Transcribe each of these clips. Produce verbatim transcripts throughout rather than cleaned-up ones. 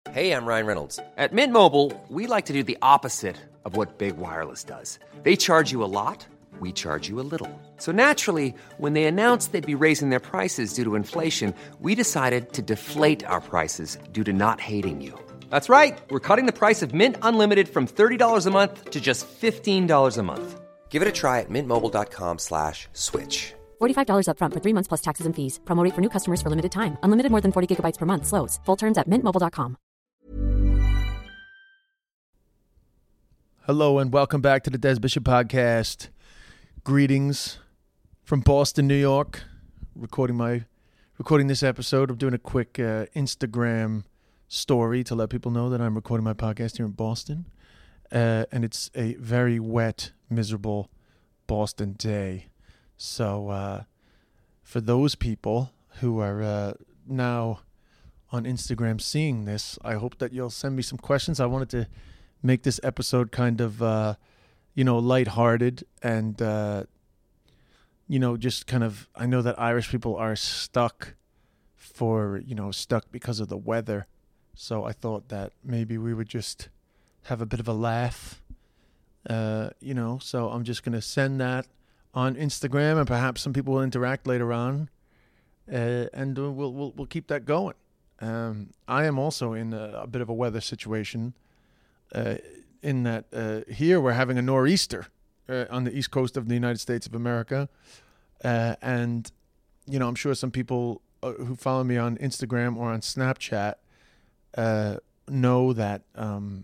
Hey, I'm Ryan Reynolds. At Mint Mobile, we like to do the opposite of what Big Wireless does. They charge you a lot, we charge you a little. So naturally, when they announced they'd be raising their prices due to inflation, we decided to deflate our prices due to not hating you. That's right. We're cutting the price of Mint Unlimited from thirty dollars a month to just fifteen dollars a month. Give it a try at mintmobile.com slash switch. forty-five dollars up front for three months plus taxes and fees. Promo rate for new customers for limited time. Unlimited more than forty gigabytes per month. Slows full terms at mint mobile dot com. Hello and welcome back to the Des Bishop Podcast. Greetings from Boston, New York. Recording my, recording this episode. I'm doing a quick uh, Instagram story to let people know that I'm recording my podcast here in Boston. Uh, and it's a very wet, miserable Boston day. So uh, for those people who are uh, now on Instagram seeing this, I hope that you'll send me some questions. I wanted to make this episode kind of, uh, you know, lighthearted and, uh, you know, just kind of, I know that Irish people are stuck for, you know, stuck because of the weather. So I thought that maybe we would just have a bit of a laugh, uh, you know, so I'm just going to send that on Instagram and perhaps some people will interact later on, uh, and we'll, we'll, we'll keep that going. Um, I am also in a, a bit of a weather situation. Uh, in that uh, here we're having a nor'easter uh, on the east coast of the United States of America. Uh, and, you know, I'm sure some people uh, who follow me on Instagram or on Snapchat uh, know that um,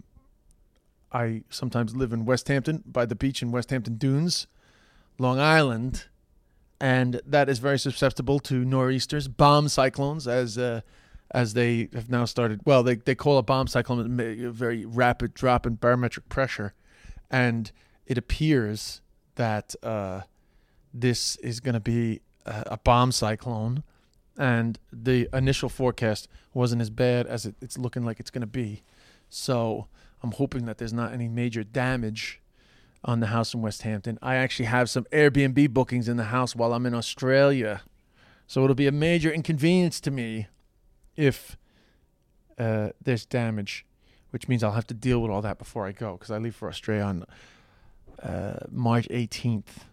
I sometimes live in West Hampton, by the beach in West Hampton Dunes, Long Island. And that is very susceptible to nor'easters, bomb cyclones, as uh, as they have now started. Well, they, they call a bomb cyclone a very rapid drop in barometric pressure. And it appears that uh, this is going to be a, a bomb cyclone. And the initial forecast wasn't as bad as it, it's looking like it's going to be. So I'm hoping that there's not any major damage on the house in West Hampton. I actually have some Airbnb bookings in the house while I'm in Australia. So it'll be a major inconvenience to me if uh, there's damage, which means I'll have to deal with all that before I go, because I leave for Australia on uh, March eighteenth.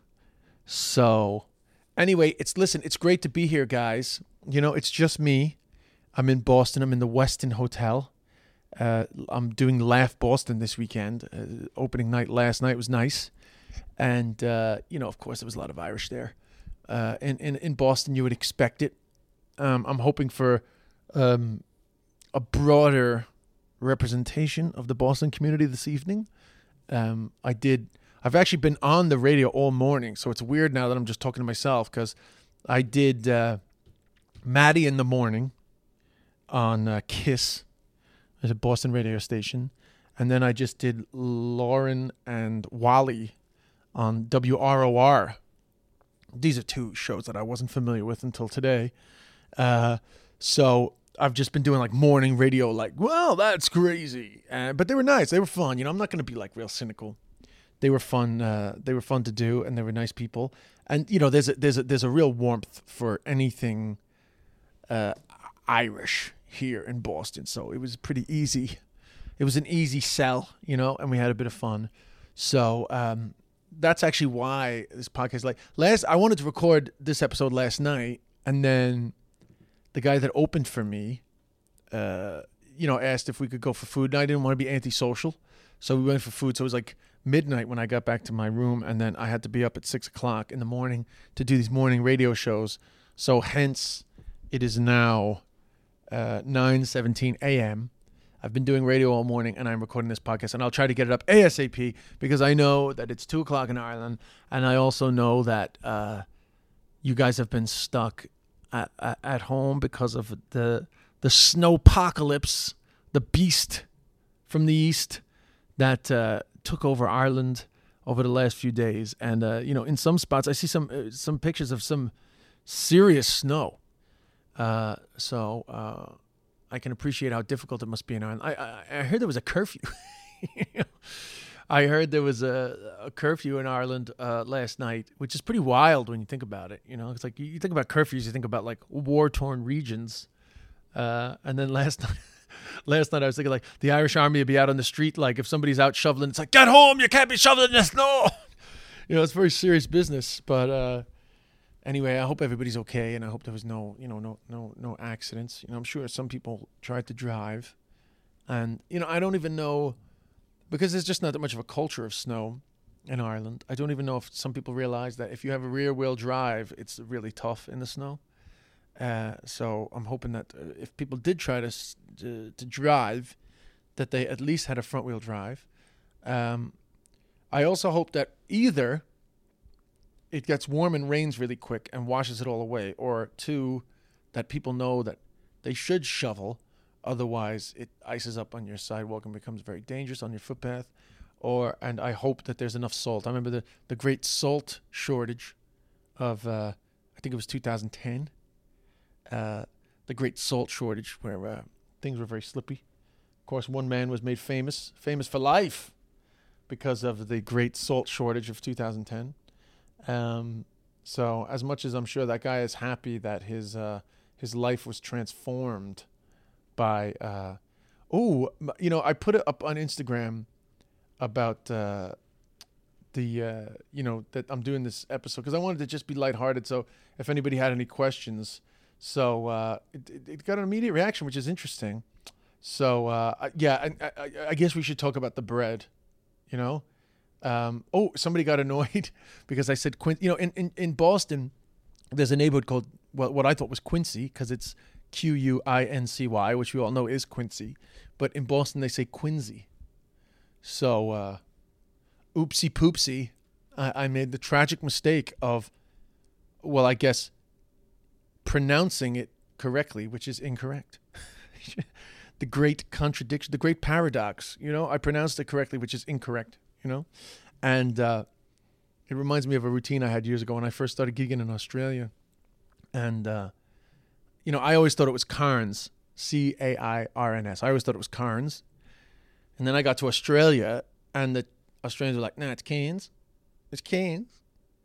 So anyway, it's listen, it's great to be here, guys. You know, it's just me. I'm in Boston. I'm in the Westin Hotel. Uh, I'm doing Laugh Boston this weekend. Uh, opening night last night was nice. And, uh, you know, of course, there was a lot of Irish there. Uh, in, in, in Boston, you would expect it. Um, I'm hoping for um, a broader representation of the Boston community this evening. Um, I did... I've actually been on the radio all morning, so it's weird now that I'm just talking to myself, because I did uh, Maddie in the Morning on uh, KISS. There's a Boston radio station. And then I just did Lauren and Wally on W R O R. These are two shows that I wasn't familiar with until today. Uh, so I've just been doing like morning radio, like, well, that's crazy. Uh, but they were nice. They were fun. You know, I'm not going to be like real cynical. They were fun. Uh, they were fun to do, and they were nice people. And, you know, there's a, there's a, there's a real warmth for anything uh, Irish here in Boston, so it was pretty easy. It was an easy sell, you know, and we had a bit of fun. So um, that's actually why this podcast, like last, I wanted to record this episode last night, and then the guy that opened for me, uh, you know, asked if we could go for food, and I didn't want to be antisocial, so we went for food. So it was like midnight when I got back to my room, and then I had to be up at six o'clock in the morning to do these morning radio shows. So hence, it is now Uh, nine seventeen a.m. I've been doing radio all morning, and I'm recording this podcast, and I'll try to get it up ASAP, because I know that it's two o'clock in Ireland, and I also know that uh, you guys have been stuck at, at, at home because of the the snowpocalypse, the beast from the east that uh, took over Ireland over the last few days. And uh, you know, in some spots, I see some uh, some pictures of some serious snow. Uh, so, uh, I can appreciate how difficult it must be in Ireland. I, I, I heard there was a curfew. I heard there was a, a curfew in Ireland, uh, last night, which is pretty wild when you think about it. You know, it's like, you, you think about curfews, you think about like war-torn regions. Uh, and then last night, last night I was thinking like the Irish Army would be out on the street, like if somebody's out shoveling, it's like, get home, you can't be shoveling in the snow. You know, it's very serious business. But uh, anyway, I hope everybody's okay, and I hope there was no, you know, no, no, no accidents. You know, I'm sure some people tried to drive, and you know, I don't even know, because there's just not that much of a culture of snow in Ireland. I don't even know if some people realize that if you have a rear-wheel drive, it's really tough in the snow. Uh, so I'm hoping that uh, if people did try to, s- to to drive, that they at least had a front-wheel drive. Um, I also hope that either it gets warm and rains really quick and washes it all away, or two, that people know that they should shovel, otherwise it ices up on your sidewalk and becomes very dangerous on your footpath. Or and I hope that there's enough salt. I remember the, the great salt shortage of uh, I think it was two thousand ten. Uh, the great salt shortage where uh, things were very slippy. Of course, one man was made famous, famous for life, because of the great salt shortage of two thousand ten. Um, so as much as I'm sure that guy is happy that his uh, his life was transformed by, uh, oh, you know, I put it up on Instagram about uh, the, uh, you know, that I'm doing this episode because I wanted to just be lighthearted. So if anybody had any questions, so uh, it, it, it got an immediate reaction, which is interesting. So uh, yeah, I, I, I guess we should talk about the bread, you know. Um, oh, somebody got annoyed because I said Quin. You know, in, in, in Boston, there's a neighborhood called well, what I thought was Quincy because it's Q U I N C Y, which we all know is Quincy. But in Boston, they say Quincy. So, uh, oopsie poopsie, I, I made the tragic mistake of, well, I guess, pronouncing it correctly, which is incorrect. The great contradiction, the great paradox, you know, I pronounced it correctly, which is incorrect, you know, and uh, it reminds me of a routine I had years ago when I first started gigging in Australia. And, uh, you know, I always thought it was Cairns, C A I R N S. I always thought it was Cairns. And then I got to Australia, and the Australians were like, nah, it's Cairns. It's Cairns.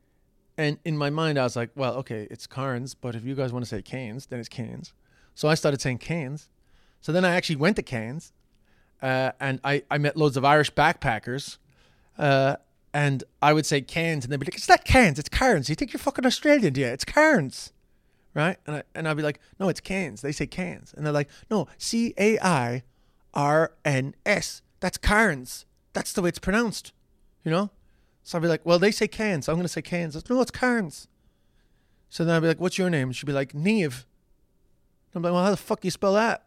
And in my mind, I was like, well, okay, it's Cairns, but if you guys want to say Cairns, then it's Cairns. So I started saying Cairns. So then I actually went to Cairns, uh, and I, I met loads of Irish backpackers, uh, and I would say Cairns, and they'd be like, it's not Cairns, it's Cairns. You think you're fucking Australian, do you? It's Cairns, right? And, I, and I'd be like, no, it's Cairns. They say Cairns. And they're like, no, C A I R N S. That's Cairns. That's the way it's pronounced, you know? So I'd be like, well, they say Cairns, so I'm going to say Cairns. I said, no, it's Cairns. So then I'd be like, what's your name? She'd be like, Niamh. I'm like, well, how the fuck do you spell that?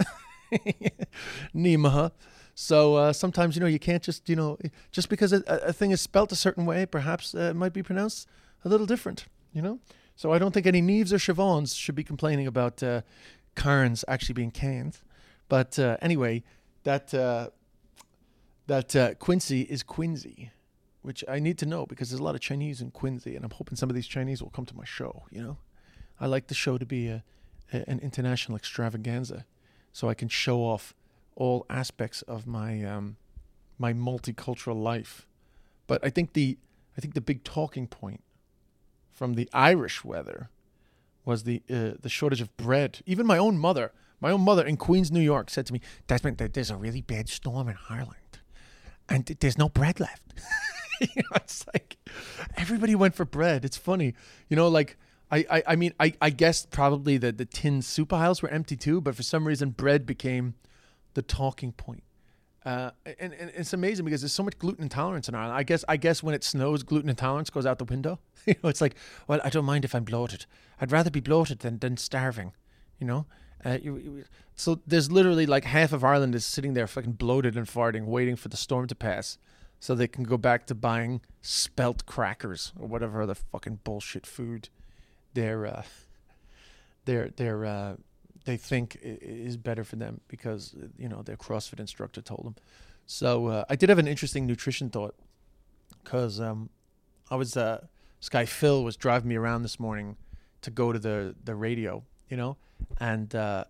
Niamh. So uh, sometimes, you know, you can't just, you know, just because a, a thing is spelt a certain way, perhaps uh, it might be pronounced a little different, you know? So I don't think any Niamhs or Siobhans should be complaining about uh, Cairns actually being Cairns. But uh, anyway, that uh, that uh, Quincy is Quincy, which I need to know because there's a lot of Chinese in Quincy, and I'm hoping some of these Chinese will come to my show, you know? I like the show to be a, a, an international extravaganza so I can show off all aspects of my um, my multicultural life. But I think the I think the big talking point from the Irish weather was the uh, the shortage of bread. Even my own mother, my own mother in Queens, New York, said to me, "Desmond, there's a really bad storm in Ireland, and there's no bread left." You know, it's like everybody went for bread. It's funny, you know, like. I, I, I mean, I, I guess probably the, the tin soup aisles were empty too, but for some reason bread became the talking point. Uh, and, and it's amazing because there's so much gluten intolerance in Ireland. I guess I guess when it snows, gluten intolerance goes out the window. You know, it's like, well, I don't mind if I'm bloated. I'd rather be bloated than, than starving, you know? Uh, you, you, so there's literally like half of Ireland is sitting there fucking bloated and farting, waiting for the storm to pass so they can go back to buying spelt crackers or whatever other fucking bullshit food they're uh, they're they're uh, they think is better for them because, you know, their CrossFit instructor told them. So uh, I did have an interesting nutrition thought because um, I was uh, this guy Phil was driving me around this morning to go to the the radio, you know, and uh,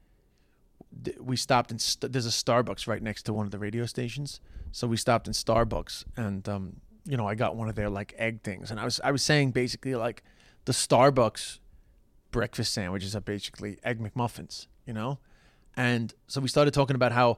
th- we stopped in st- there's a Starbucks right next to one of the radio stations, so we stopped in Starbucks and um, you know, I got one of their like egg things, and I was I was saying basically like. The Starbucks breakfast sandwiches are basically egg McMuffins, you know? And so we started talking about how,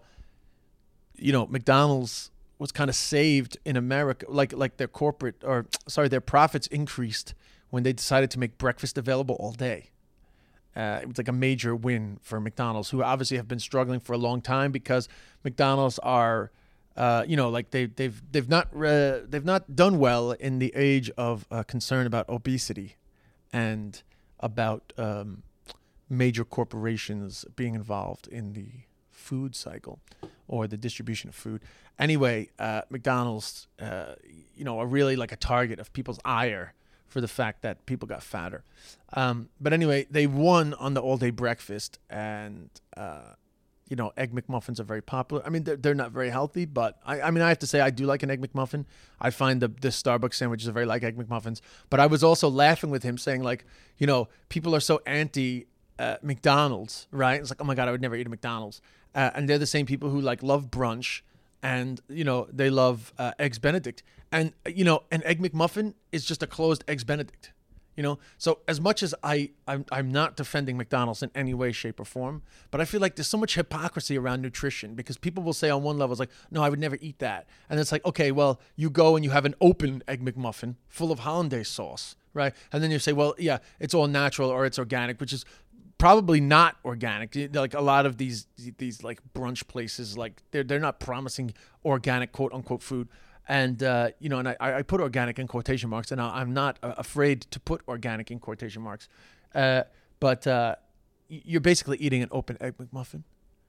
you know, McDonald's was kind of saved in America, like like their corporate, or sorry, their profits increased when they decided to make breakfast available all day. Uh, it was like a major win for McDonald's, who obviously have been struggling for a long time because McDonald's are, uh, you know, like they they've they've not uh, they've not done well in the age of uh, concern about obesity and about um, major corporations being involved in the food cycle or the distribution of food. Anyway, uh, McDonald's, uh, you know, are really like a target of people's ire for the fact that people got fatter. Um, but anyway, they won on the all-day breakfast, and, uh, you know, Egg McMuffins are very popular. I mean, they're, they're not very healthy, but I, I mean, I have to say I do like an Egg McMuffin. I find the, the Starbucks sandwiches are very like Egg McMuffins. But I was also laughing with him saying, like, you know, people are so anti uh, McDonald's, right? It's like, oh my God, I would never eat a McDonald's. Uh, and they're the same people who, like, love brunch. And, you know, they love uh, Eggs Benedict. And, you know, an Egg McMuffin is just a closed Eggs Benedict, you know? So as much as I, I'm, I'm not defending McDonald's in any way, shape, or form, but I feel like there's so much hypocrisy around nutrition because people will say on one level, it's like, no, I would never eat that. And it's like, okay, well, you go and you have an open Egg McMuffin full of hollandaise sauce, right? And then you say, well, yeah, it's all natural or it's organic, which is probably not organic. Like a lot of these these like brunch places, like they're they're not promising organic quote unquote food. And uh, you know, and I, I put organic in quotation marks, and I'm not uh, afraid to put organic in quotation marks. Uh, but uh, you're basically eating an open Egg McMuffin.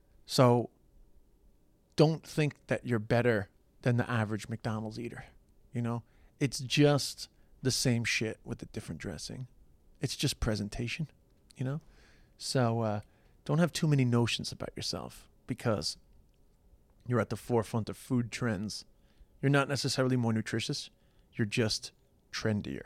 So don't think that you're better than the average McDonald's eater. You know, it's just the same shit with a different dressing. It's just presentation. You know. So uh, don't have too many notions about yourself because you're at the forefront of food trends. You're not necessarily more nutritious. You're just trendier.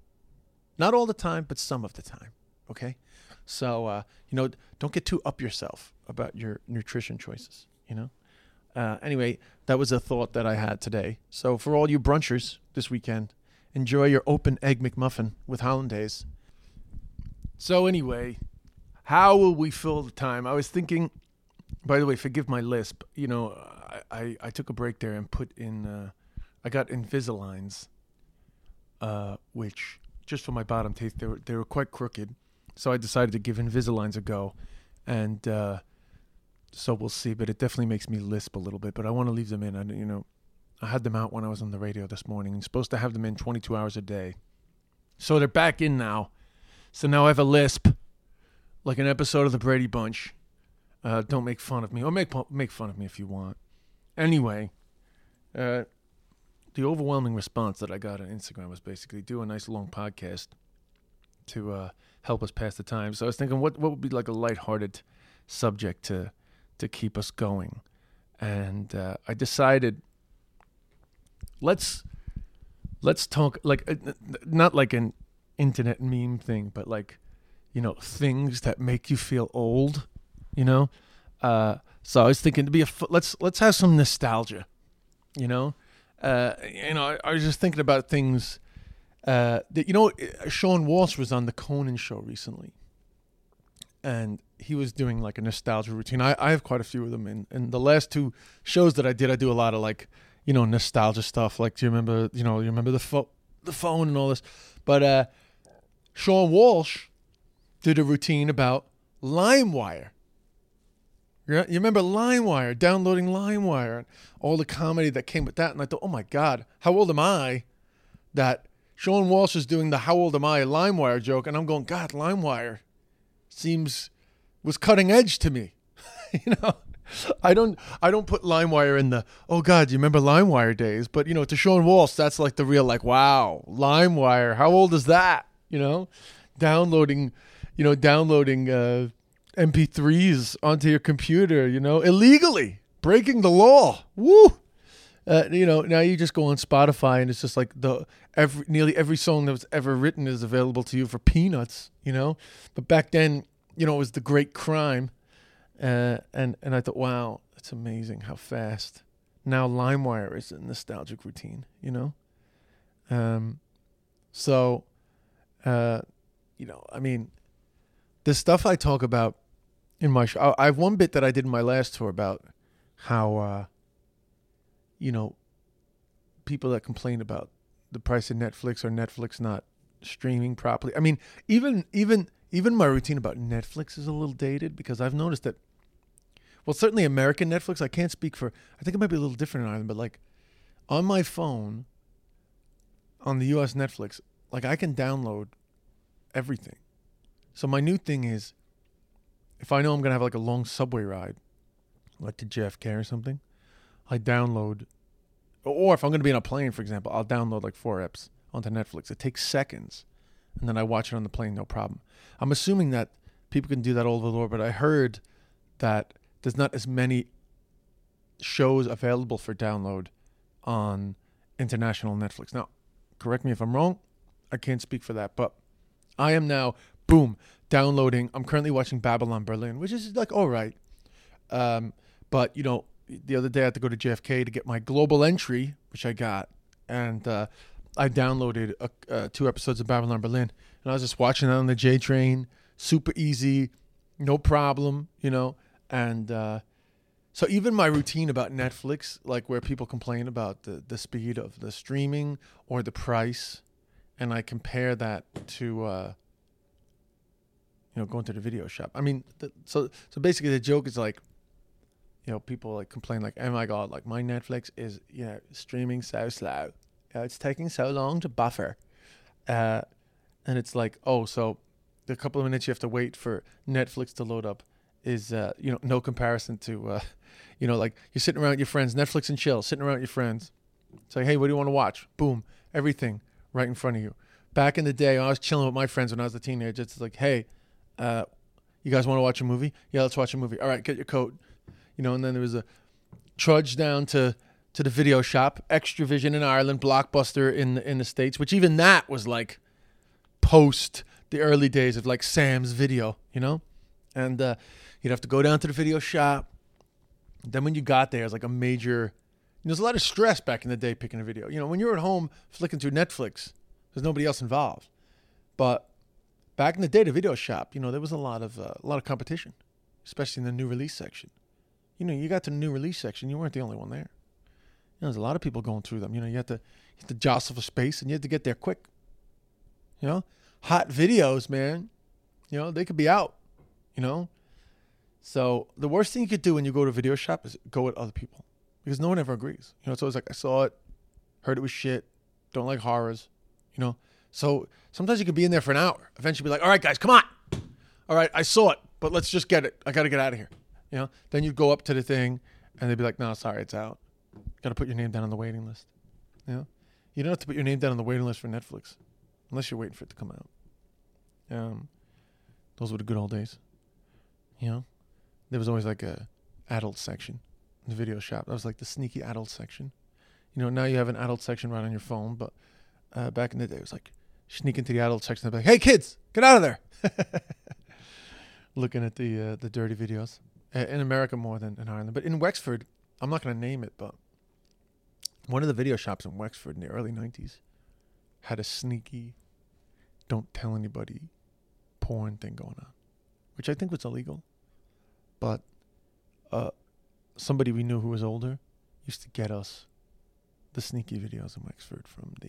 Not all the time, but some of the time. Okay? So, uh, you know, don't get too up yourself about your nutrition choices, you know? Uh, anyway, that was a thought that I had today. So for all you brunchers this weekend, enjoy your open Egg McMuffin with hollandaise. So anyway, how will we fill the time? I was thinking, by the way, forgive my lisp. You know, I, I, I took a break there and put in, uh, I got Invisaligns, uh, which, just for my bottom teeth, they were, they were quite crooked. So I decided to give Invisaligns a go. And uh, so we'll see. But it definitely makes me lisp a little bit. But I want to leave them in. I, you know, I had them out when I was on the radio this morning. I'm supposed to have them in twenty-two hours a day. So they're back in now. So now I have a lisp. Like an episode of the Brady Bunch. Uh, don't make fun of me. Or make make fun of me if you want. Anyway, uh, the overwhelming response that I got on Instagram was basically do a nice long podcast to uh, help us pass the time. So I was thinking what, what would be like a lighthearted subject to to keep us going. And uh, I decided let's let's talk like uh, not like an internet meme thing, but like, you know, things that make you feel old, you know? Uh, so I was thinking to be a, let's, let's have some nostalgia, you know? Uh, you know, I, I was just thinking about things, uh, that, you know, Sean Walsh was on the Conan show recently and he was doing like a nostalgia routine. I, I have quite a few of them. And, and the last two shows that I did, I do a lot of like, you know, nostalgia stuff. Like, do you remember, you know, you remember the, fo- the phone and all this, but, uh, Sean Walsh did a routine about LimeWire. You remember LimeWire, downloading LimeWire, all the comedy that came with that. And I thought, oh my God, how old am I that Sean Walsh is doing the how old am I LimeWire joke. And I'm going, God, LimeWire seems, was cutting edge to me. you know, I don't, I don't put LimeWire in the, oh God, you remember LimeWire days? But, you know, to Sean Walsh, that's like the real, like, wow, LimeWire, how old is that? You know, downloading, you know, downloading uh, M P threes onto your computer, you know, illegally, breaking the law. Woo! Uh, you know, now you just go on Spotify and it's just like the every nearly every song that was ever written is available to you for peanuts, you know. But back then, you know, it was the great crime, uh, and and I thought, wow, it's amazing how fast now LimeWire is a nostalgic routine, you know. Um, so, uh, you know, I mean, the stuff I talk about in my show. I have one bit that I did in my last tour about how, uh, you know, people that complain about the price of Netflix or Netflix not streaming properly. I mean, even even even my routine about Netflix is a little dated because I've noticed that, well, certainly American Netflix, I can't speak for, I think it might be a little different in Ireland, but like on my phone, on the U S Netflix, like I can download everything. So my new thing is, if I know I'm going to have like a long subway ride, like to J F K or something, I download, or if I'm going to be on a plane, for example, I'll download like four eps onto Netflix. It takes seconds, and then I watch it on the plane, no problem. I'm assuming that people can do that all over the world, but I heard that there's not as many shows available for download on international Netflix. Now, correct me if I'm wrong. I can't speak for that, but I am now, boom, downloading. I'm currently watching Babylon Berlin, which is like, all right. Um, but, you know, the other day I had to go to J F K to get my global entry, which I got. And uh, I downloaded a, uh, two episodes of Babylon Berlin. And I was just watching that on the J train. Super easy. No problem, you know. And uh, so even my routine about Netflix, like where people complain about the, the speed of the streaming or the price, and I compare that to, uh, you know, going to the video shop. I mean, the, so so basically the joke is like, you know, people like complain like, oh my God, like my Netflix is, you know, streaming so slow. Uh, it's taking so long to buffer. Uh, and it's like, oh, so the couple of minutes you have to wait for Netflix to load up is, uh, you know, no comparison to, uh, you know, like you're sitting around with your friends, Netflix and chill, sitting around with your friends. It's like, hey, what do you want to watch? Boom, everything right in front of you. Back in the day, I was chilling with my friends when I was a teenager. It's like, hey, uh, you guys want to watch a movie? Yeah, let's watch a movie. All right, get your coat. You know, and then there was a trudge down to, to the video shop, Extravision in Ireland, Blockbuster in the, in the States, which even that was like post the early days of like Sam's Video, you know? And uh, you'd have to go down to the video shop. Then when you got there, it was like a major, you know, there's a lot of stress back in the day picking a video. You know, when you're at home flicking through Netflix, there's nobody else involved. But back in the day, the video shop, you know, there was a lot of uh, a lot of competition, especially in the new release section. You know, you got to the new release section, you weren't the only one there. You know, there's a lot of people going through them. You know, you have to, you have to jostle for space, and you have to get there quick. You know, hot videos, man. You know, they could be out. You know, so the worst thing you could do when you go to a video shop is go with other people, because no one ever agrees. You know, it's always like, I saw it, heard it was shit, don't like horrors. You know, so sometimes you could be in there for an hour. Eventually, be like, all right, guys, come on. All right, I saw it, but let's just get it. I got to get out of here. You know, then you'd go up to the thing, and they'd be like, no, sorry, it's out. Got to put your name down on the waiting list. You know, you don't have to put your name down on the waiting list for Netflix, unless you're waiting for it to come out. Um, those were the good old days. You know, there was always like a adult section in the video shop. That was like the sneaky adult section. You know, now you have an adult section right on your phone, but uh, back in the day, it was like sneak into the adult section and be like, hey, kids, get out of there. Looking at the uh, the dirty videos. In America more than in Ireland. But in Wexford, I'm not going to name it, but one of the video shops in Wexford in the early nineties had a sneaky, don't tell anybody porn thing going on, which I think was illegal. But uh, somebody we knew who was older used to get us the sneaky videos in Wexford from the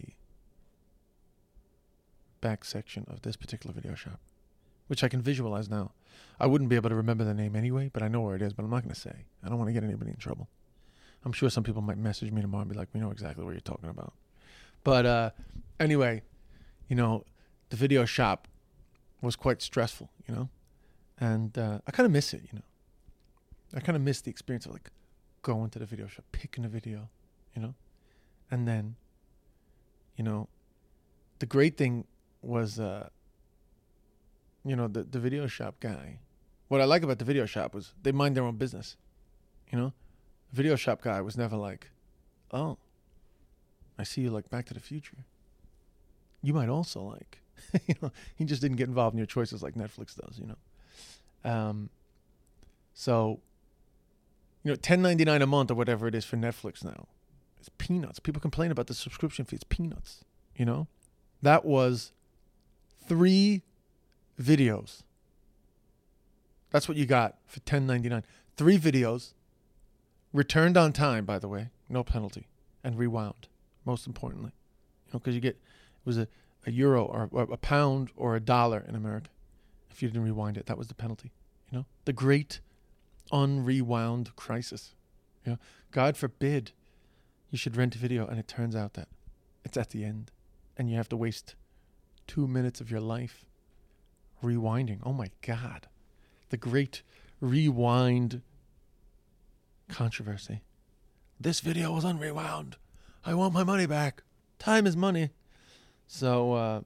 back section of this particular video shop, which I can visualize now. I wouldn't be able to remember the name anyway, but I know where it is, but I'm not going to say. I don't want to get anybody in trouble. I'm sure some people might message me tomorrow and be like, we know exactly what you're talking about. But uh, anyway, you know, the video shop was quite stressful, you know, and uh, I kind of miss it, you know. I kind of miss the experience of like going to the video shop, picking a video, you know, and then, you know, the great thing was, uh, you know, the, the video shop guy. What I like about the video shop was they mind their own business. You know, the video shop guy was never like, oh, I see you like Back to the Future. You might also like, you know, he just didn't get involved in your choices like Netflix does, you know. Um, so, you know, ten ninety-nine a month or whatever it is for Netflix now, it's peanuts. People complain about the subscription fee. It's peanuts, you know. That was three videos. That's what you got for ten ninety-nine. Three videos, returned on time, by the way, no penalty, and rewound, most importantly. You know, because you get, it was a, a euro or a, a pound or a dollar in America. If you didn't rewind it, that was the penalty. You know, the great unrewound crisis. You know, God forbid you should rent a video and it turns out that it's at the end and you have to waste two minutes of your life rewinding. Oh my God. The great rewind controversy. This video was unrewound. I want my money back. Time is money. So, uh,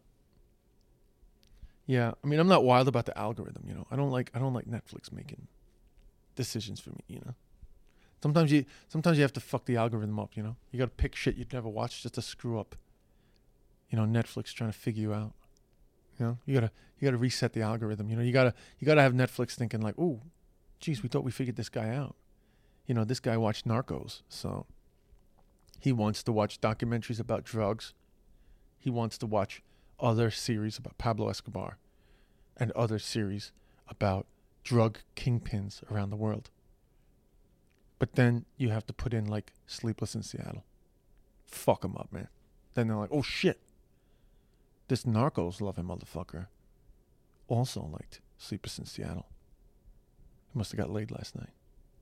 yeah, I mean, I'm not wild about the algorithm, you know. I don't like I don't like Netflix making decisions for me, you know. Sometimes you sometimes you have to fuck the algorithm up, you know. You got to pick shit you'd never watch just to screw up. You know, Netflix trying to figure you out. You know, you gotta you gotta reset the algorithm. You know, you gotta you gotta have Netflix thinking like, "Ooh, geez, we thought we figured this guy out." You know, this guy watched Narcos, so he wants to watch documentaries about drugs. He wants to watch other series about Pablo Escobar and other series about drug kingpins around the world. But then you have to put in like Sleepless in Seattle. Fuck them up, man. Then they're like, oh shit. This Narcos loving motherfucker also liked Sleepless in Seattle. He must have got laid last night.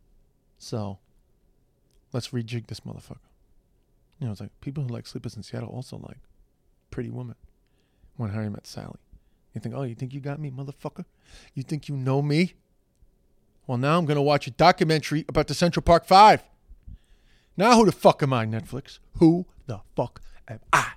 So let's rejig this motherfucker. You know, it's like people who like Sleepless in Seattle also like Pretty Woman. When Harry Met Sally. You think, oh, you think you got me, motherfucker? You think you know me? Well, now I'm going to watch a documentary about the Central Park Five. Now who the fuck am I, Netflix? Who the fuck am I?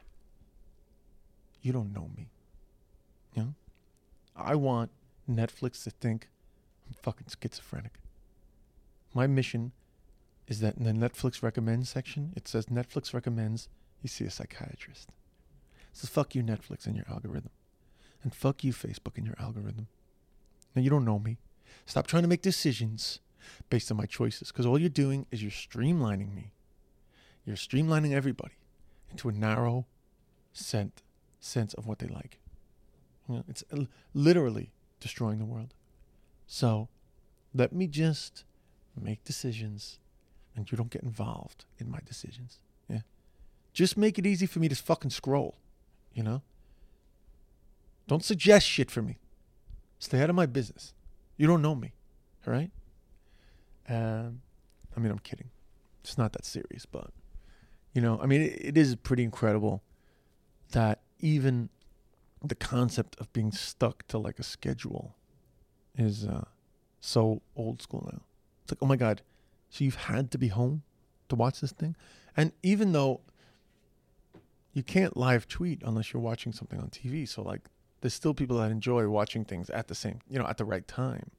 You don't know me. You know? I want Netflix to think I'm fucking schizophrenic. My mission is that in the Netflix recommends section, it says Netflix recommends you see a psychiatrist. So fuck you, Netflix, and your algorithm. And fuck you, Facebook, and your algorithm. Now, you don't know me. Stop trying to make decisions based on my choices, because all you're doing is you're streamlining me. You're streamlining everybody into a narrow scent, sense of what they like. You know, it's literally destroying the world. So let me just make decisions, and you don't get involved in my decisions. Yeah, just make it easy for me to fucking scroll. You know? Don't suggest shit for me. Stay out of my business. You don't know me. All right? Um, I mean, I'm kidding. It's not that serious, but, you know, I mean, it, it is pretty incredible that even the concept of being stuck to like a schedule is uh, so old school now. It's like, oh my God, so you've had to be home to watch this thing? And even though you can't live tweet unless you're watching something on T V. So like there's still people that enjoy watching things at the same, you know, at the right time.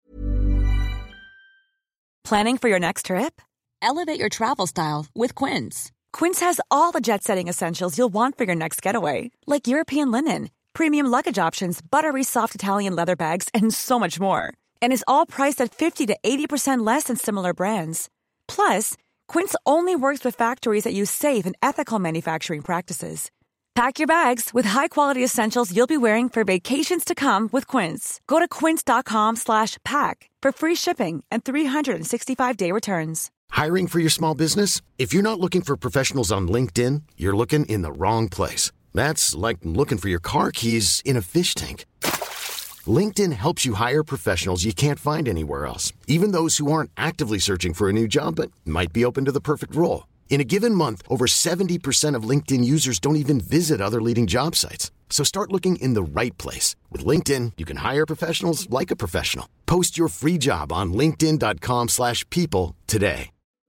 Planning for your next trip? Elevate your travel style with Quince. Quince has all the jet-setting essentials you'll want for your next getaway, like European linen, premium luggage options, buttery soft Italian leather bags, and so much more. And is all priced at fifty to eighty percent less than similar brands. Plus, Quince only works with factories that use safe and ethical manufacturing practices. Pack your bags with high-quality essentials you'll be wearing for vacations to come with Quince. Go to quince.com slash pack for free shipping and three sixty-five day returns. Hiring for your small business? If you're not looking for professionals on LinkedIn, you're looking in the wrong place. That's like looking for your car keys in a fish tank. LinkedIn helps you hire professionals you can't find anywhere else, even those who aren't actively searching for a new job but might be open to the perfect role. In a given month, over seventy percent of LinkedIn users don't even visit other leading job sites. So start looking in the right place. With LinkedIn, you can hire professionals like a professional. Post your free job on linkedin.com slash people today.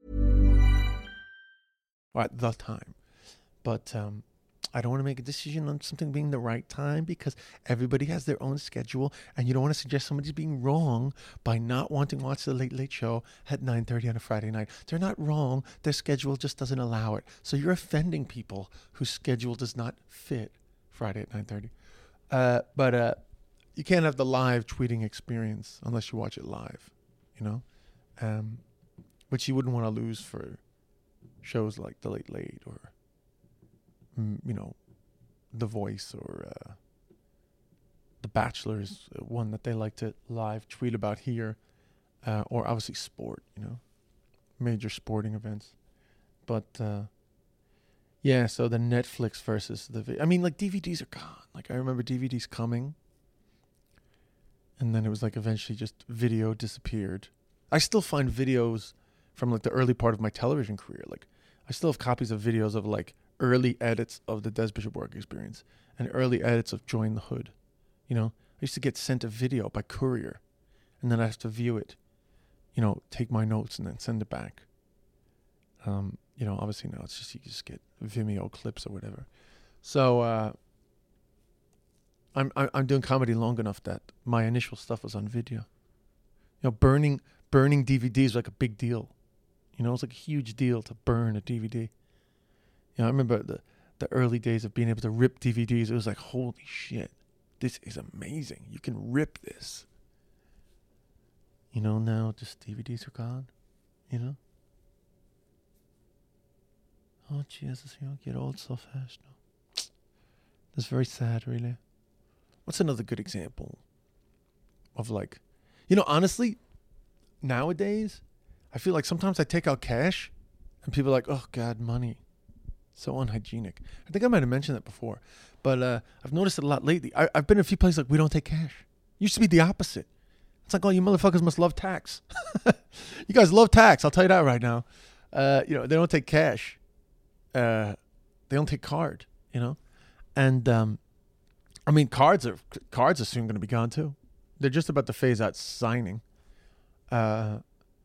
At the time. But um, I don't want to make a decision on something being the right time because everybody has their own schedule, and you don't want to suggest somebody's being wrong by not wanting to watch the Late Late Show at nine thirty on a Friday night. They're not wrong. Their schedule just doesn't allow it. So you're offending people whose schedule does not fit Friday at nine thirty. Uh, but uh, you can't have the live tweeting experience unless you watch it live, you know, um, which you wouldn't want to lose for shows like The Late Late or, you know, The Voice or uh, The Bachelor is one that they like to live tweet about here, uh, or obviously sport, you know, major sporting events. But uh, yeah, so the Netflix versus the, vi- I mean, like D V Ds are gone. Like I remember D V Ds coming, and then it was like eventually just video disappeared. I still find videos from like the early part of my television career. Like I still have copies of videos of like early edits of the Des Bishop Work Experience and early edits of Join the Hood. You know, I used to get sent a video by courier, and then I have to view it, you know, take my notes and then send it back. Um, you know, obviously now it's just, you just get Vimeo clips or whatever. So, uh, I'm, I'm doing comedy long enough that my initial stuff was on video. You know, burning, burning D V Ds was like a big deal. You know, it was like a huge deal to burn a D V D. You know, I remember the, the early days of being able to rip D V Ds. It was like, holy shit, this is amazing. You can rip this. You know, now just D V Ds are gone, you know? Oh, Jesus, you know, get old so fast. No. That's very sad, really. What's another good example of like, you know, honestly, nowadays, I feel like sometimes I take out cash and people are like, oh, God, money. So unhygienic. I think I might have mentioned that before, but uh, I've noticed it a lot lately. I, I've been in a few places like, we don't take cash. Used to be the opposite. It's like, oh, you motherfuckers must love tax. You guys love tax. I'll tell you that right now. Uh, you know, they don't take cash. Uh, they don't take card, you know? And, um, I mean, cards are cards are soon going to be gone, too. They're just about to phase out signing. Uh,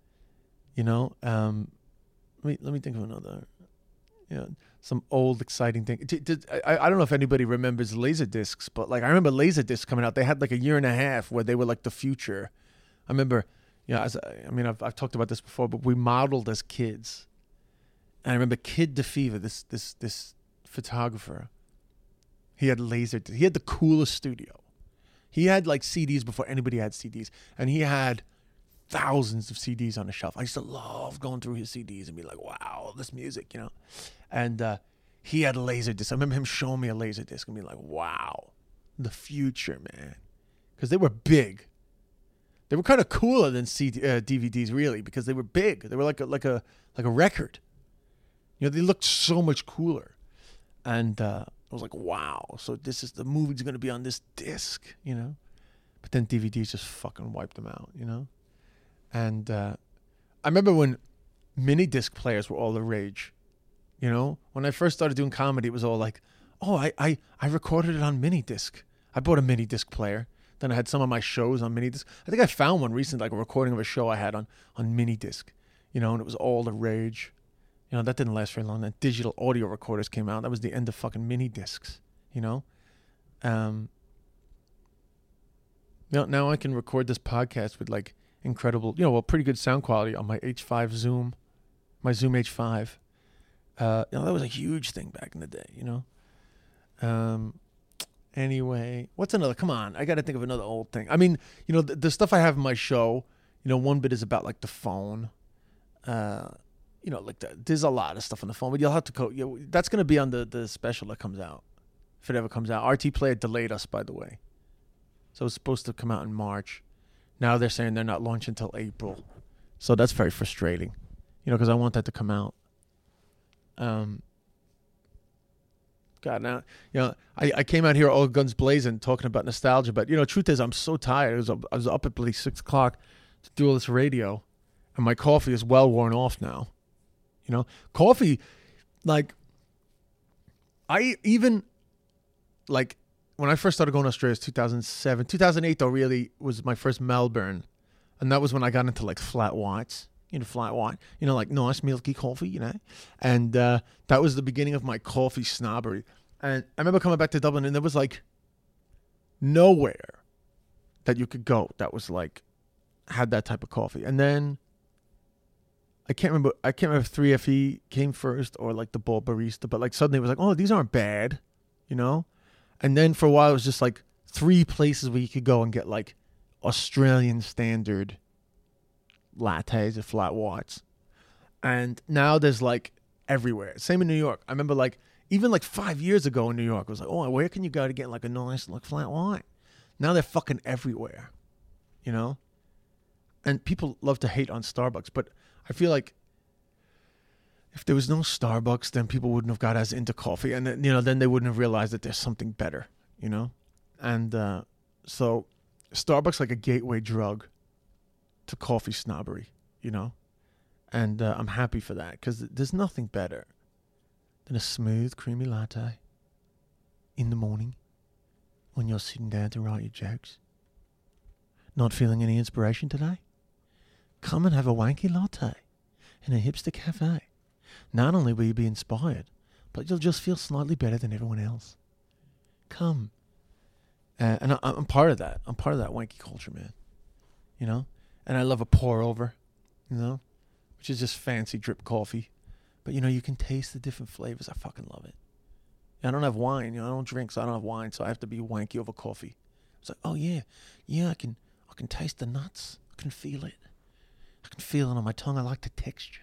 you know, um, let me, let me think of another, you know, some old exciting thing. Did, did, I, I don't know if anybody remembers Laserdiscs, but like I remember Laserdiscs coming out. They had like a year and a half where they were like the future. I remember, you know, as I, I mean, I've, I've talked about this before, but we modeled as kids. And I remember Kid DeFever, this this this photographer. He had laser. He had the coolest studio. He had like C Ds before anybody had C Ds, and he had thousands of C Ds on the shelf. I used to love going through his C Ds and be like, "Wow, this music," you know. And uh, he had a laser disc. I remember him showing me a laser disc and being like, "Wow, the future, man," because they were big. They were kind of cooler than C D, uh, D V Ds, really, because they were big. They were like a like a like a record. You know, they looked so much cooler. And uh, I was like, wow, so this is, the movie's going to be on this disc, you know? But then D V Ds just fucking wiped them out, you know? And uh, I remember when mini disc players were all the rage, you know? When I first started doing comedy, it was all like, oh, I, I, I recorded it on mini disc. I bought a mini disc player. Then I had some of my shows on mini disc. I think I found one recently, like a recording of a show I had on, on mini disc, you know, and it was all the rage. You know, that didn't last very long. Then digital audio recorders came out. That was the end of fucking mini discs, you know? Um, you know, now I can record this podcast with like incredible, you know, well, pretty good sound quality on my H five Zoom, my Zoom H five. Uh, you know, that was a huge thing back in the day, you know? Um, anyway, what's another? Come on, I got to think of another old thing. I mean, you know, the, the stuff I have in my show, you know, one bit is about like the phone. Uh, You know, like the, there's a lot of stuff on the phone, but you'll have to go. You know, that's going to be on the, the special that comes out, if it ever comes out. R T Player delayed us, by the way. So it's supposed to come out in March. Now they're saying they're not launching until April. So that's very frustrating, you know, because I want that to come out. Um, God, now, you know, I, I came out here all guns blazing talking about nostalgia, but, you know, truth is I'm so tired. I was, I was up at least six o'clock to do all this radio, and my coffee is well worn off now. You know, coffee, like, I even, like, when I first started going to Australia, it was two thousand seven. two thousand eight, though, really was my first Melbourne. And that was when I got into, like, flat whites. You know, flat white. You know, like, nice milky coffee, you know. And uh, that was the beginning of my coffee snobbery. And I remember coming back to Dublin, and there was, like, nowhere that you could go that was, like, had that type of coffee. And then I can't remember. I can't remember if three F E came first or like the Ball Barista, but like suddenly it was like, oh, these aren't bad, you know. And then for a while it was just like three places where you could go and get like Australian standard lattes or flat whites. And now there's like everywhere. Same in New York. I remember like even like five years ago in New York, it was like, oh, where can you go to get like a nice like flat white? Now they're fucking everywhere, you know? And people love to hate on Starbucks, but I feel like if there was no Starbucks, then people wouldn't have got as into coffee. And, then, you know, then they wouldn't have realized that there's something better, you know? And uh, so Starbucks like a gateway drug to coffee snobbery, you know? And uh, I'm happy for that because there's nothing better than a smooth, creamy latte in the morning when you're sitting down to write your jokes. Not feeling any inspiration today? Come and have a wanky latte in a hipster cafe. Not only will you be inspired, but you'll just feel slightly better than everyone else. Come. Uh, and I, I'm part of that. I'm part of that wanky culture, man. You know? And I love a pour over, you know? Which is just fancy drip coffee. But, you know, you can taste the different flavors. I fucking love it. I don't have wine. You know, I don't drink, so I don't have wine. So I have to be wanky over coffee. It's like, oh, yeah. Yeah, I can I can taste the nuts. I can feel it. I can feel it on my tongue. I like the texture.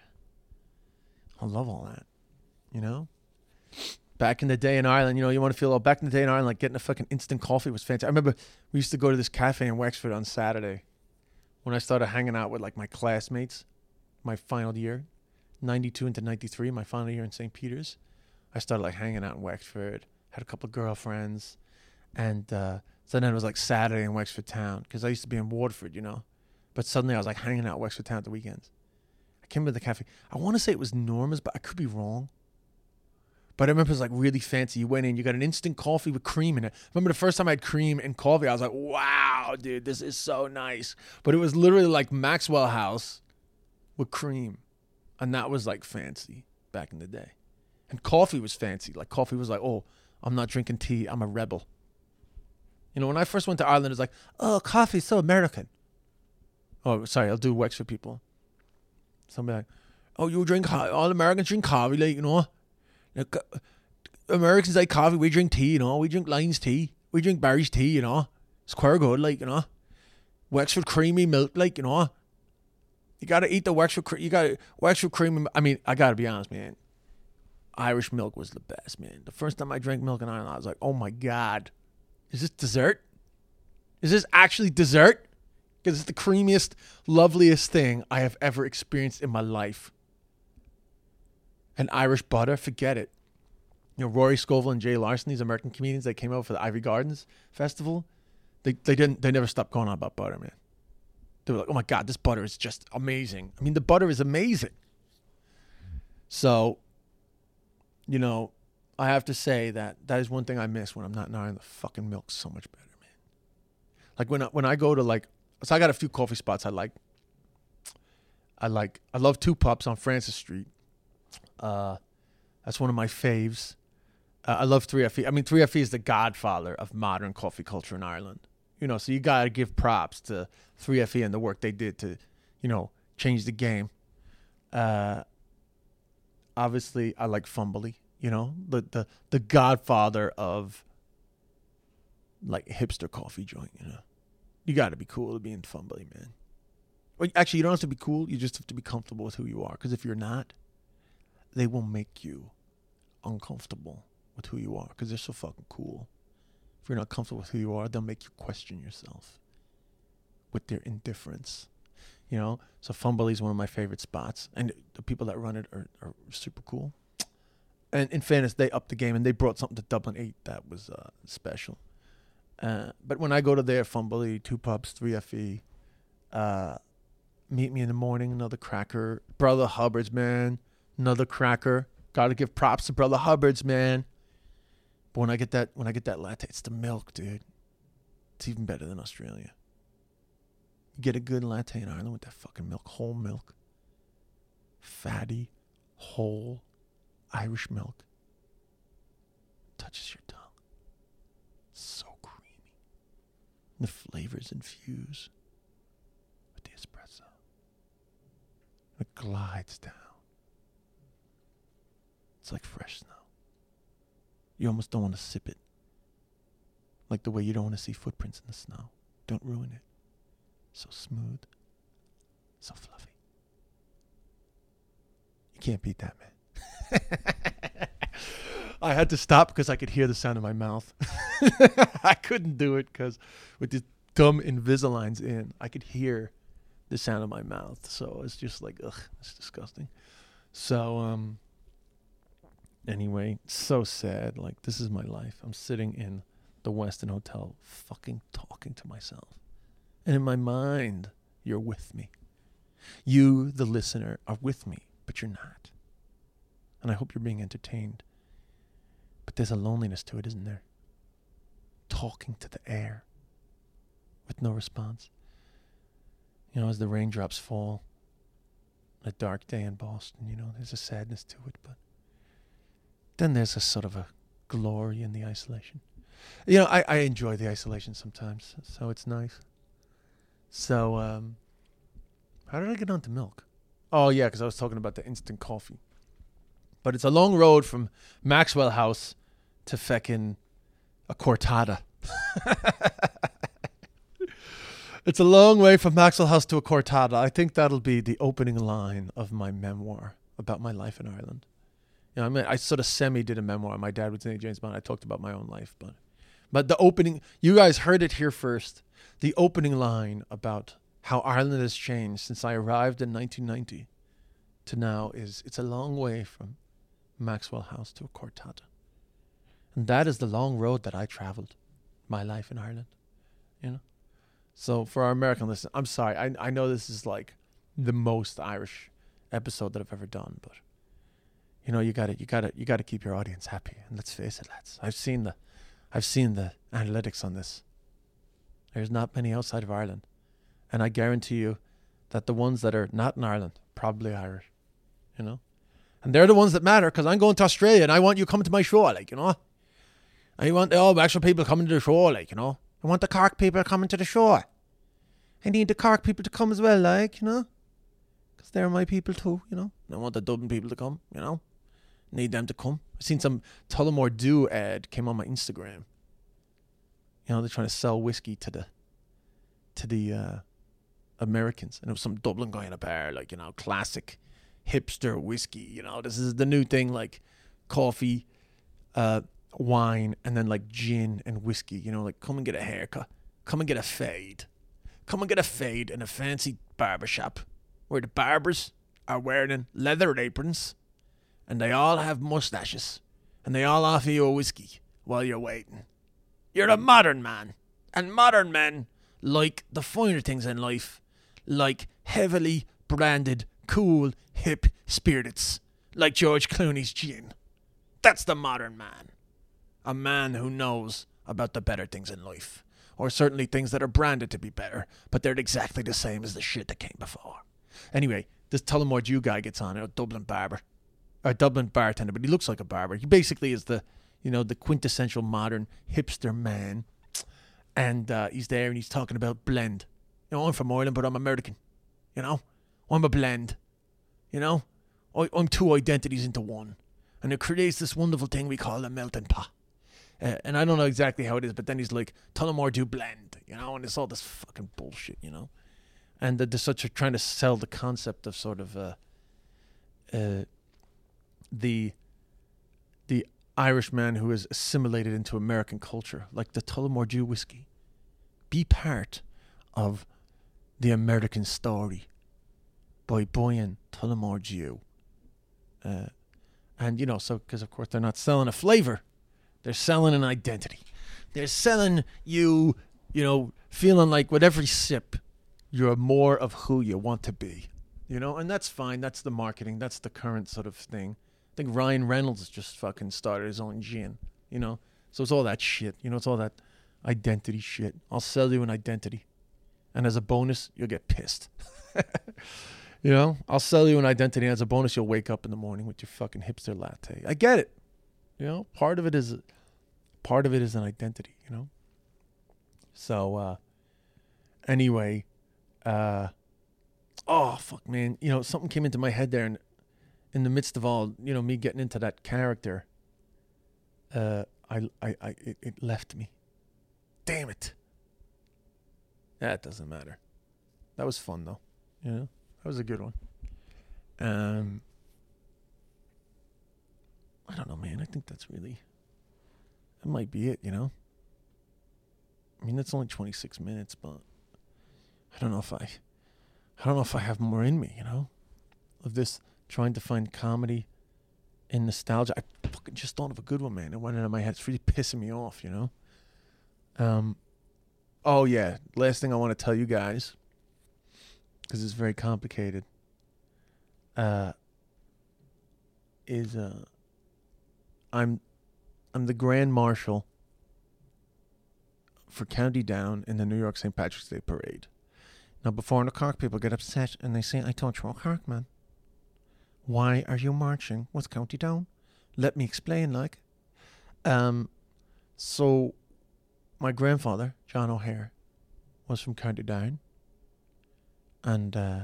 I love all that. You know? Back in the day in Ireland, you know, you want to feel, oh, back in the day in Ireland, like getting a fucking instant coffee was fancy. I remember we used to go to this cafe in Wexford on Saturday when I started hanging out with, like, my classmates. My final year, ninety-two into ninety-three, my final year in Saint Peter's, I started like hanging out in Wexford, had a couple of girlfriends, and uh, so then it was like Saturday in Wexford town, because I used to be in Waterford, you know, but suddenly I was like hanging out in Wexford town at the weekends. I came to the cafe. I want to say it was Norma's, but I could be wrong. But I remember it was like really fancy. You went in, you got an instant coffee with cream in it. I remember the first time I had cream and coffee, I was like, wow, dude, this is so nice. But it was literally like Maxwell House with cream, and that was like fancy back in the day. And coffee was fancy. Like coffee was like, oh, I'm not drinking tea, I'm a rebel. You know, when I first went to Ireland, it was like, oh, coffee's so American. Oh, sorry, I'll do Wexford people. Somebody like, oh, you drink coffee, all Americans drink coffee, like, you know. Like, uh, Americans like coffee, we drink tea, you know. We drink Lyons tea, we drink Barry's tea, you know. It's quite good, like, you know. Wexford creamy milk, like, you know. You gotta eat the Wexford cream. You gotta Wexford cream. I mean, I gotta be honest, man. Irish milk was the best, man. The first time I drank milk in Ireland, I was like, "Oh my god, is this dessert? Is this actually dessert?" Because it's the creamiest, loveliest thing I have ever experienced in my life. And Irish butter, forget it. You know, Rory Scovel and Jay Larson, these American comedians, they came out for the Ivory Gardens Festival. They they didn't. They never stopped going on about butter, man. They were like, oh my God, this butter is just amazing. I mean, the butter is amazing. So, you know, I have to say that that is one thing I miss when I'm not in Ireland. The fucking milk's so much better, man. Like when I, when I go to like, so I got a few coffee spots I like. I like, I love Two Pups on Francis Street. Uh, that's one of my faves. Uh, I love three F E. I mean, three F E is the godfather of modern coffee culture in Ireland. You know, so you got to give props to three F E and the work they did to, you know, change the game. Uh, obviously, I like Fumbly, you know, the, the, the godfather of, like, hipster coffee joint, you know. You got to be cool to be in Fumbly, man. Well, actually, you don't have to be cool. You just have to be comfortable with who you are. Because if you're not, they will make you uncomfortable with who you are because they're so fucking cool. If you're not comfortable with who you are, they'll make you question yourself with their indifference. You know, so Fumbly is one of my favorite spots, and the people that run it are, are super cool. And in fairness, they upped the game, and they brought something to Dublin eight that was uh, special. Uh, but when I go to their Fumbly, Two Pups, three F E, uh, Meet Me in the Morning, another cracker. Brother Hubbard's, man, another cracker. Got to give props to Brother Hubbard's, man. But when I get that, when I get that latte, it's the milk, dude. It's even better than Australia. You get a good latte in Ireland with that fucking milk, whole milk, fatty, whole Irish milk. Touches your tongue. So creamy. And the flavors infuse with the espresso. It glides down. It's like fresh snow. You almost don't want to sip it. Like the way you don't want to see footprints in the snow. Don't ruin it. So smooth. So fluffy. You can't beat that, man. I had to stop because I could hear the sound of my mouth. I couldn't do it because with the dumb Invisaligns in, I could hear the sound of my mouth. So it's just like, ugh, it's disgusting. So, um, anyway, so sad. Like, this is my life. I'm sitting in the Westin Hotel fucking talking to myself. And in my mind, you're with me. You, the listener, are with me, but you're not. And I hope you're being entertained. But there's a loneliness to it, isn't there? Talking to the air with no response. You know, as the raindrops fall, a dark day in Boston, you know, there's a sadness to it, but then there's a sort of a glory in the isolation. You know, I, I enjoy the isolation sometimes, so it's nice. So, um, how did I get onto milk? Oh, yeah, because I was talking about the instant coffee. But it's a long road from Maxwell House to feckin' a cortada. It's a long way from Maxwell House to a cortada. I think that'll be the opening line of my memoir about my life in Ireland. You know, I mean, I sort of semi did a memoir. My dad would say James Bond. I talked about my own life, but but the opening, you guys heard it here first. The opening line about how Ireland has changed since I arrived in nineteen ninety to now is, it's a long way from Maxwell House to a cortada. And that is the long road that I traveled, my life in Ireland, you know. So for our American listeners, I'm sorry. I I know this is like the most Irish episode that I've ever done, but you know, you got to you got to you got to keep your audience happy. And let's face it, lads. I've seen the I've seen the analytics on this. There's not many outside of Ireland, and I guarantee you that the ones that are not in Ireland probably Irish, you know. And they're the ones that matter, because I'm going to Australia and I want you coming to my show, like, you know. I want the all actual people coming to the show, like, you know. I want the Cork people coming to the show. I need the Cork people to come as well, like, you know. Because they're my people too, you know. I want the Dublin people to come, you know. Need them to come. I've seen some Tullamore Dew ad came on my Instagram. You know, they're trying to sell whiskey to the to the uh, Americans. And it was some Dublin guy in a bar, like, you know, classic hipster whiskey. You know, this is the new thing, like coffee, uh, wine, and then like gin and whiskey. You know, like, come and get a haircut. Come and get a fade. Come and get a fade in a fancy barbershop where the barbers are wearing leather aprons and they all have mustaches and they all offer you a whiskey while you're waiting. You're a modern man, and modern men like the finer things in life, like heavily branded, cool, hip spirits, like George Clooney's gin. That's the modern man. A man who knows about the better things in life. Or certainly things that are branded to be better, but they're exactly the same as the shit that came before. Anyway, this Tullamore Dew guy gets on, a Dublin barber. Or a Dublin bartender, but he looks like a barber. He basically is the, you know, the quintessential modern hipster man. And uh, he's there and he's talking about blend. You know, I'm from Ireland, but I'm American. You know? I'm a blend. You know? I, I'm two identities into one. And it creates this wonderful thing we call a melting pot. Uh, and I don't know exactly how it is, but then he's like, Tullamore Dew blend, you know, and it's all this fucking bullshit, you know. And they're such a, trying to sell the concept of sort of uh, uh, the the Irish man who is assimilated into American culture, like the Tullamore Dew whiskey. Be part of the American story by buying Tullamore Dew. Uh, and, you know, so, because of course they're not selling a flavor. They're selling an identity. They're selling you, you know, feeling like with every sip, you're more of who you want to be. You know, and that's fine. That's the marketing. That's the current sort of thing. I think Ryan Reynolds just fucking started his own gin, you know. So it's all that shit. You know, it's all that identity shit. I'll sell you an identity. And as a bonus, you'll get pissed. You know, I'll sell you an identity. And as a bonus, you'll wake up in the morning with your fucking hipster latte. I get it. You know, part of it is... Part of it is an identity, you know? So, uh, anyway, uh, oh, fuck, man. You know, something came into my head there, and in the midst of all, you know, me getting into that character, uh, I, I, I, it, it left me. Damn it. That doesn't matter. That was fun, though. You know? That was a good one. Um, I don't know, man. I think that's really... That might be it, you know? I mean, that's only twenty-six minutes, but I don't know if I, I don't know if I have more in me, you know, of this trying to find comedy in nostalgia. I fucking just thought of a good one, man. It went into my head. It's really pissing me off, you know. Um, oh yeah. Last thing I want to tell you guys, because it's very complicated, uh, is uh, I'm, I'm the Grand Marshal for County Down in the New York Saint Patrick's Day Parade. Now, before in the Cork, people get upset and they say, I thought you were Cork, man. Why are you marching with County Down? Let me explain, like. Um, so, my grandfather, John O'Hare, was from County Down. And uh,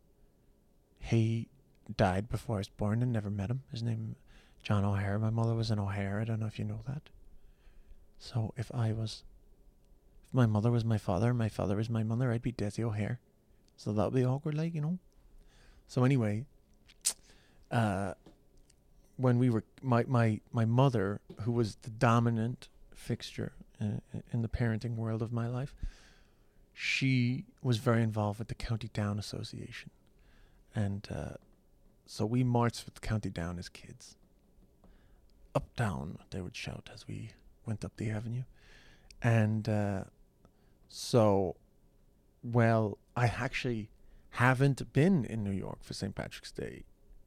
he died before I was born and never met him. His name, John O'Hare. My mother was an O'Hare. I don't know if you know that. So, if I was... If my mother was my father, my father was my mother, I'd be Desi O'Hare. So that would be awkward, like, you know. So anyway... Uh, when we were, my, my, my mother, who was the dominant fixture in, in the parenting world of my life, she was very involved with the County Down Association. And uh, so we marched with the County Down as kids. Up, down, they would shout as we went up the avenue. And uh, so, well, I actually haven't been in New York for Saint Patrick's Day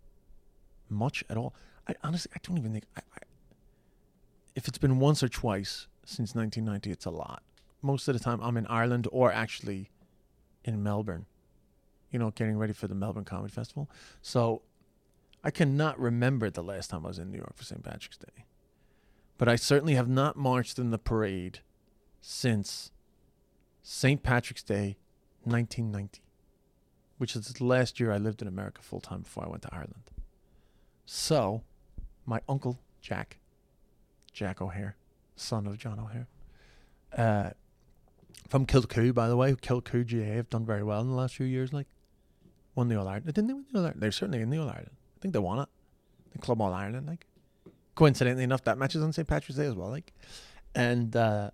much at all. I honestly, I don't even think, I, I, if it's been once or twice since nineteen ninety, it's a lot. Most of the time I'm in Ireland or actually in Melbourne, you know, getting ready for the Melbourne Comedy Festival. So I cannot remember the last time I was in New York for Saint Patrick's Day. But I certainly have not marched in the parade since Saint Patrick's Day nineteen ninety, which is the last year I lived in America full time before I went to Ireland. So, my uncle, Jack, Jack O'Hare, son of John O'Hare, uh, from Kilcoo, by the way, Kilcoo G A have done very well in the last few years, like, won the All-Ireland. Didn't they win the All-Ireland? They're certainly in the All-Ireland. I think they won it. The Club All-Ireland, like. Coincidentally enough, that match is on Saint Patrick's Day as well, like. And, uh,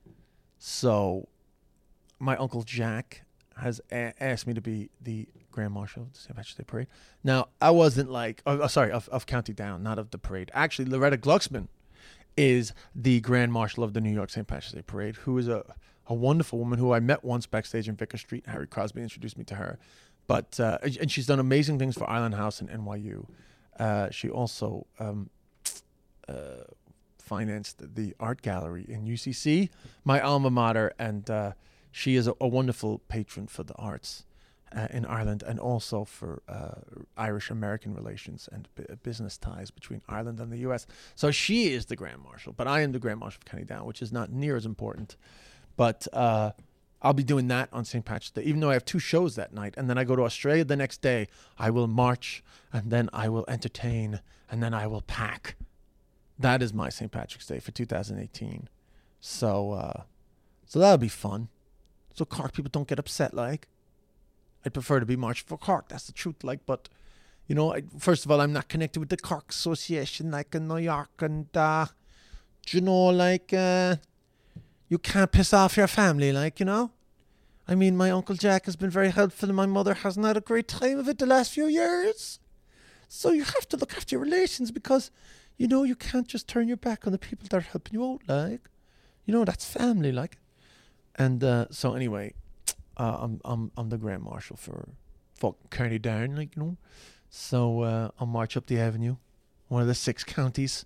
so, my uncle Jack has a- asked me to be the Grand Marshal of the Saint Patrick's Day Parade. Now, I wasn't like, oh, oh, sorry, of, of County Down, not of the parade. Actually, Loretta Glucksman is the Grand Marshal of the New York Saint Patrick's Day Parade, who is a, a wonderful woman who I met once backstage in Vicar Street. Harry Crosby introduced me to her. But, uh, and she's done amazing things for Island House and N Y U. Uh, she also um, uh, financed the art gallery in U C C, my alma mater, and uh, she is a, a wonderful patron for the arts uh, in Ireland and also for uh, Irish-American relations and b- business ties between Ireland and the U S. So she is the Grand Marshal, but I am the Grand Marshal of County Down, which is not near as important. But uh, I'll be doing that on Saint Patrick's Day, even though I have two shows that night. And then I go to Australia the next day. I will march, and then I will entertain, and then I will pack. That is my Saint Patrick's Day for two thousand eighteen. So, uh, so that'll be fun. So Cork people don't get upset, like. I'd prefer to be marching for Cork, that's the truth, like. But, you know, I, first of all, I'm not connected with the Cork Association, like, in New York. And, uh, you know, like, uh, you can't piss off your family, like, you know. I mean, my Uncle Jack has been very helpful, and my mother hasn't had a great time of it the last few years. So you have to look after your relations because, you know, you can't just turn your back on the people that are helping you out, like. You know, that's family, like. And uh, so anyway, uh, I'm I'm I'm the Grand Marshal for fucking County Down, like, you know. So uh, I'll march up the avenue, one of the six counties.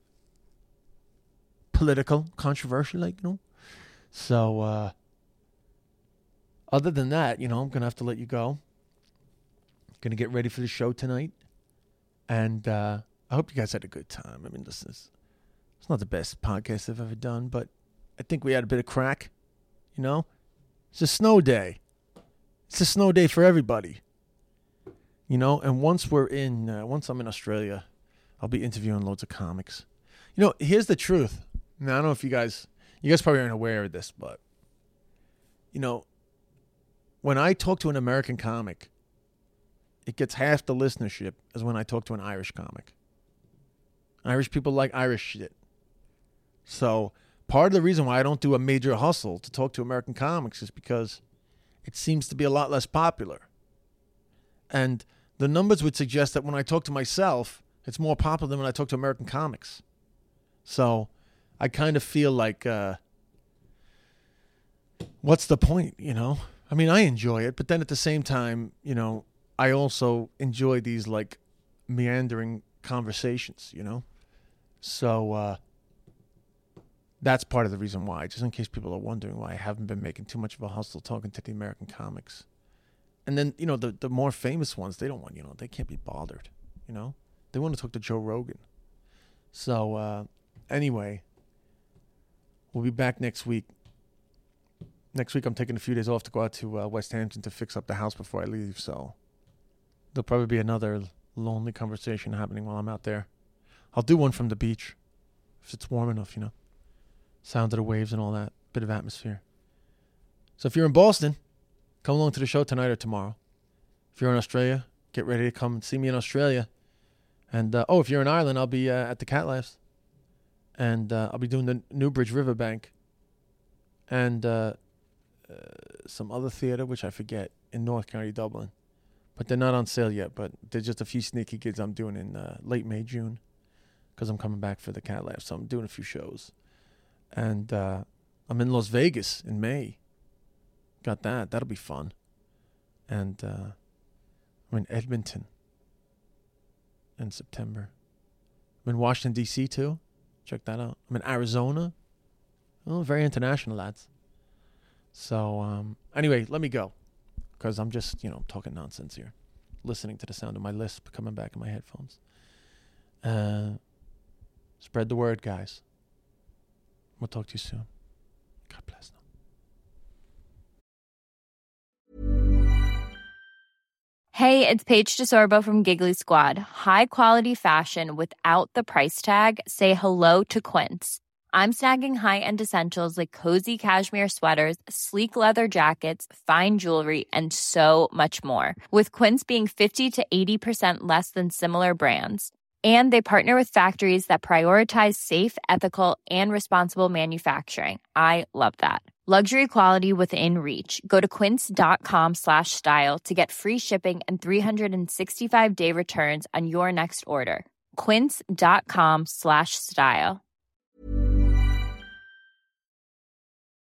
Political, controversial, like, you know. So uh, other than that, you know, I'm gonna have to let you go. Gonna get ready for the show tonight, and uh, I hope you guys had a good time. I mean, this is it's not the best podcast I've ever done, but I think we had a bit of crack. You know, it's a snow day. It's a snow day for everybody. You know, and once we're in, uh, once I'm in Australia, I'll be interviewing loads of comics. You know, here's the truth. Now, I don't know if you guys, you guys probably aren't aware of this, but, you know, when I talk to an American comic, it gets half the listenership as when I talk to an Irish comic. Irish people like Irish shit. So part of the reason why I don't do a major hustle to talk to American comics is because it seems to be a lot less popular. And the numbers would suggest that when I talk to myself, it's more popular than when I talk to American comics. So I kind of feel like, uh, what's the point, you know? I mean, I enjoy it, but then at the same time, you know, I also enjoy these, like, meandering conversations, you know? So uh, that's part of the reason why, just in case people are wondering why I haven't been making too much of a hustle talking to the American comics. And then, you know, the, the more famous ones, they don't want, you know, they can't be bothered, you know? They want to talk to Joe Rogan. So, uh, anyway, we'll be back next week. Next week, I'm taking a few days off to go out to uh, West Hampton to fix up the house before I leave. So there'll probably be another lonely conversation happening while I'm out there. I'll do one from the beach if it's warm enough, you know. Sound of the waves and all that. Bit of atmosphere. So if you're in Boston, come along to the show tonight or tomorrow. If you're in Australia, get ready to come and see me in Australia. And, uh, oh, if you're in Ireland, I'll be uh, at the Cat Laughs. And uh, I'll be doing the Newbridge Riverbank. And uh, uh, some other theater, which I forget, in North County, Dublin. But they're not on sale yet. But there's just a few sneaky gigs I'm doing in uh, late May, June. Because I'm coming back for the Cat Laughs. So I'm doing a few shows. And uh, I'm in Las Vegas in May. Got that. That'll be fun. And uh, I'm in Edmonton in September. I'm in Washington, D C too. Check that out. I'm in Arizona. Oh, very international, lads. So, um, anyway, let me go. Because I'm just, you know, talking nonsense here. Listening to the sound of my lisp coming back in my headphones. Uh, spread the word, guys. We'll talk to you soon. God bless them. Hey, it's Paige DeSorbo from Giggly Squad. High quality fashion without the price tag. Say hello to Quince. I'm snagging high-end essentials like cozy cashmere sweaters, sleek leather jackets, fine jewelry, and so much more. With Quince being fifty to eighty percent less than similar brands. And they partner with factories that prioritize safe, ethical, and responsible manufacturing. I love that. Luxury quality within reach. Go to quince.com slash style to get free shipping and three sixty-five day returns on your next order. Quince.com slash style.